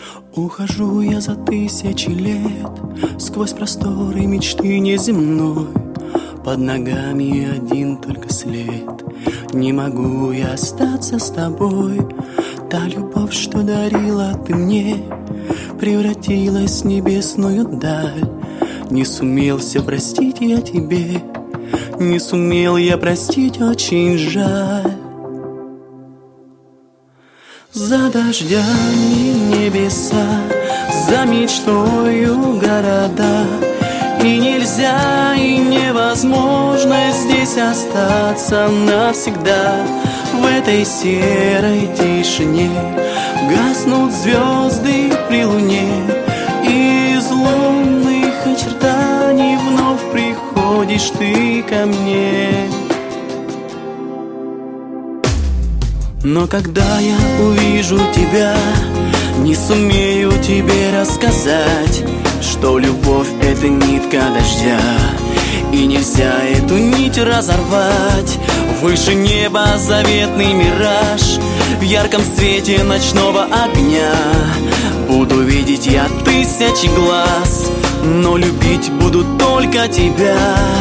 Ухожу я за тысячи лет сквозь просторы мечты неземной. Под ногами один только след. Не могу я остаться с тобой. Та любовь, что дарила ты мне, превратилась в небесную даль. Не сумел все простить я тебе, не сумел я простить, очень жаль. За дождями небеса, за мечтою города. И нельзя, и невозможно здесь остаться навсегда. В этой серой тишине гаснут звезды при луне, и из лунных очертаний вновь приходишь ты ко мне. Но когда я увижу тебя, не сумею тебе рассказать, что любовь — это нитка дождя, и нельзя эту нить разорвать. Выше неба заветный мираж, в ярком свете ночного огня. Буду видеть я тысячи глаз, но любить буду только тебя.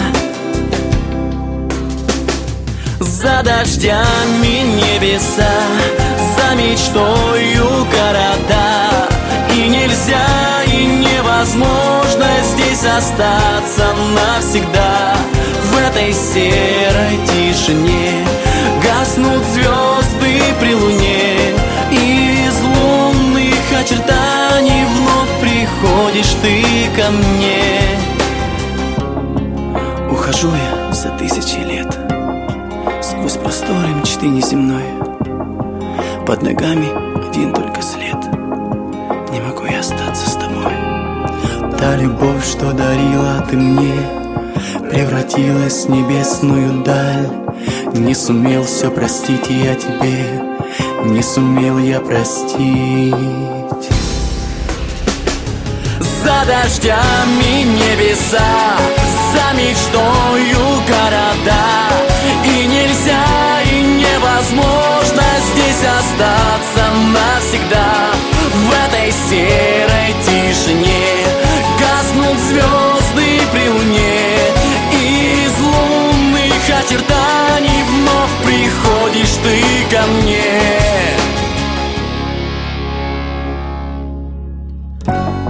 За дождями небеса, за мечтою города. И нельзя, и невозможно здесь остаться навсегда. В этой серой тишине гаснут звезды при луне, и из лунных очертаний вновь приходишь ты ко мне. Ухожу я за тысячи лет сквозь просторы мечты неземной. Под ногами один только след. Не могу я остаться с тобой. Та любовь, что дарила ты мне, превратилась в небесную даль. Не сумел все простить я тебе, не сумел я простить. За дождями небеса, за мечтою города. И нельзя, и невозможно здесь остаться навсегда. В этой серой тишине гаснут звезды при луне, и из лунных очертаний вновь приходишь ты ко мне.